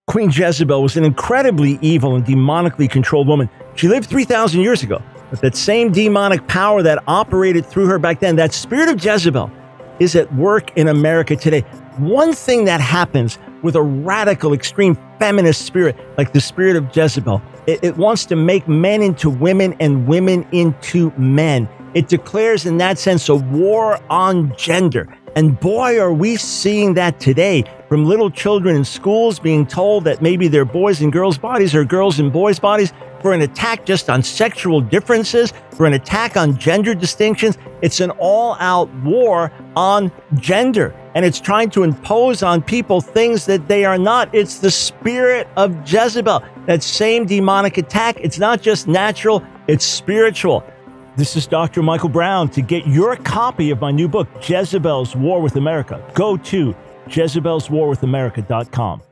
Queen Jezebel was an incredibly evil and demonically controlled woman. She lived 3,000 years ago. But that same demonic power that operated through her back then, that spirit of Jezebel, is at work in America today. One thing that happens with a radical, extreme feminist spirit, like the spirit of Jezebel, it wants to make men into women and women into men. It declares, in that sense, a war on gender. And boy, are we seeing that today from little children in schools being told that maybe they're boys and girls' bodies or girls and boys' bodies, for an attack just on sexual differences, for an attack on gender distinctions. It's an all-out war on gender. And it's trying to impose on people things that they are not. It's the spirit of Jezebel. That same demonic attack, it's not just natural, it's spiritual. This is Dr. Michael Brown. To get your copy of my new book, Jezebel's War with America, go to Jezebel'sWarWithAmerica.com.